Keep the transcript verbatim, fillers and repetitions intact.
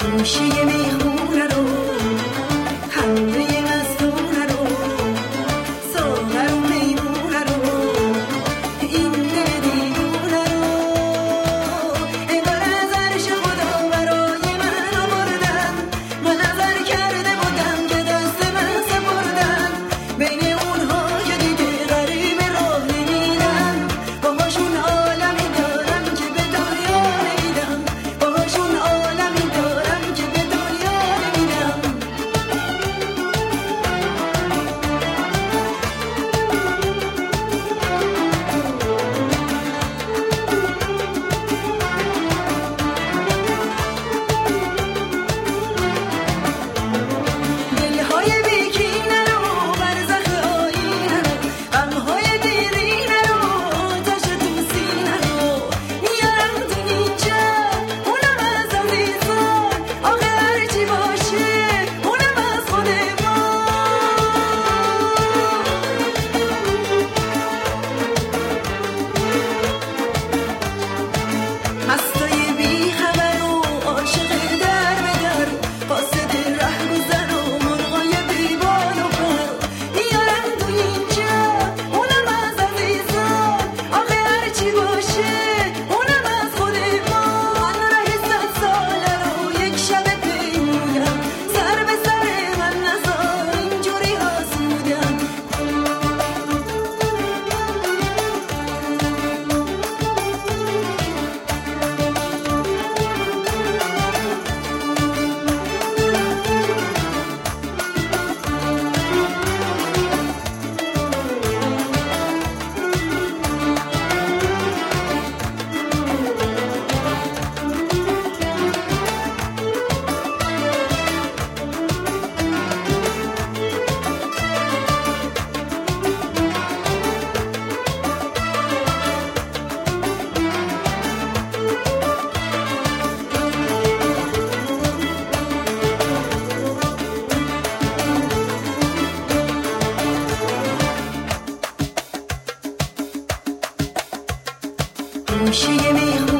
گوشه میخونه رو همه مستونه رو ساغر و میمونه رو این دل دیوونه رو انگار از عرش خدا برای من آوردن من نظر کرده بودم که دست من سپردن بین اونها که دیگه غریب راه نمیدم باهاشون عالمی دارم که به دنیا نمیدم باهاشون عالمی دارم که به دنیا نمیدم دلهای بیکینه رو برزخ آینه رو غمهای دیرینه رو آتش تو سینه رو میارم تو اینجا اونم از عزیزان آخه هرچی باشه اونم از خود ما مستای بی خبر و عاشق در به در قاصد ره گذر و مرغای بی بال و پر میارم تو اینجا اونم از عزیزان آخه هرچی باشه اونم از خود ما من ره صد ساله رو یک شب پیمودم سر به سر من نزار اینجوری آسودم گوشه میخونه